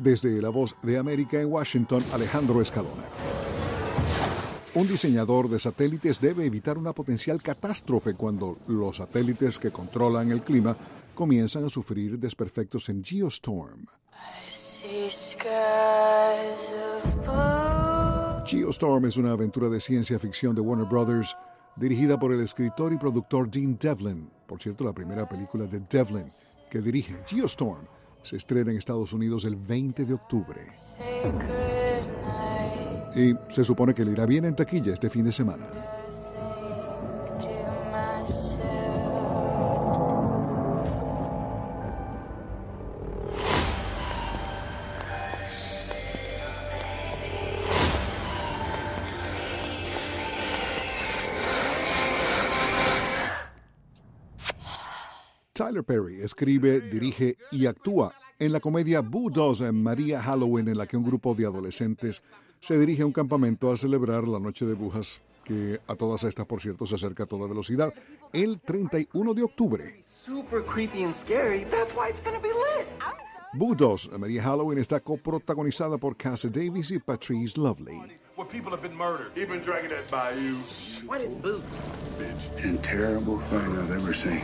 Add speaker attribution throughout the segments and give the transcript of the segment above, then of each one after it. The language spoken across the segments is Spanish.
Speaker 1: Desde La Voz de América en Washington, Alejandro Escalona. Un diseñador de satélites debe evitar una potencial catástrofe cuando los satélites que controlan el clima comienzan a sufrir desperfectos en Geostorm. Geostorm es una aventura de ciencia ficción de Warner Brothers dirigida por el escritor y productor Dean Devlin. Por cierto, la primera película de Devlin que dirige, Geostorm, se estrena en Estados Unidos el 20 de octubre. Y se supone que le irá bien en taquilla este fin de semana. Tyler Perry escribe, dirige y actúa en la comedia Boo 2 en María Halloween, en la que un grupo de adolescentes se dirige a un campamento a celebrar la Noche de Brujas, que a todas estas, por cierto, se acerca a toda velocidad, el 31 de octubre.
Speaker 2: Super creepy and scary. That's why it's gonna be lit.
Speaker 1: Boo 2, María Halloween, está coprotagonizada por Cassie Davis y Patrice Lovely.
Speaker 3: Where people have been murdered. He's been dragging that bayou.
Speaker 2: What is Boo?
Speaker 3: Bitch.
Speaker 4: And terrible thing I've ever seen.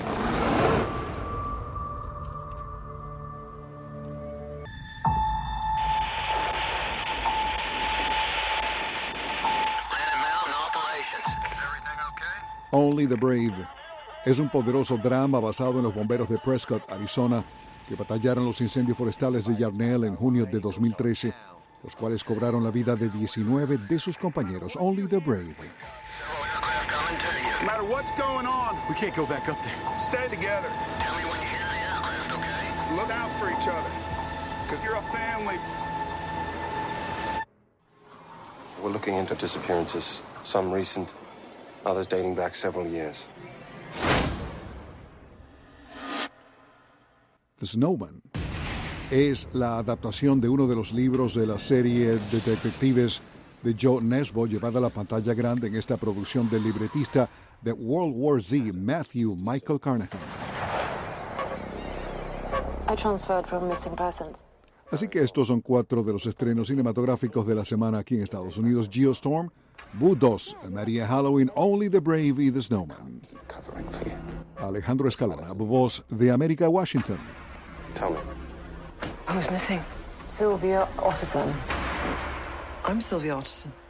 Speaker 1: Only the Brave es un poderoso drama basado en los bomberos de Prescott, Arizona, que batallaron los incendios forestales de Yarnell en junio de 2013, los cuales cobraron la vida de 19 de sus compañeros. Only the Brave.
Speaker 4: No matter what's going on,
Speaker 3: We can't go back up there.
Speaker 4: stay together.
Speaker 3: Tell me when you hear the aircraft, okay?
Speaker 4: Look out for each other. Because you're a family.
Speaker 5: We're looking into disappearances, some recent, others dating back several years.
Speaker 1: The Snowman es la adaptación de uno de los libros de la serie de detectives de Joe Nesbo, llevada a la pantalla grande en esta producción del libretista de World War Z, Matthew Michael Carnahan.
Speaker 6: I transferred from missing persons.
Speaker 1: Así que estos son 4 de los estrenos cinematográficos de la semana aquí en Estados Unidos: Geostorm, Boo 2, María Halloween, Only the Brave y The Snowman.
Speaker 4: Covering for you.
Speaker 1: Alejandro Escalona, Voz de América, Washington.
Speaker 5: Tell me.
Speaker 6: Who's missing? Sylvia Otterson.
Speaker 2: I'm Sylvia Otterson.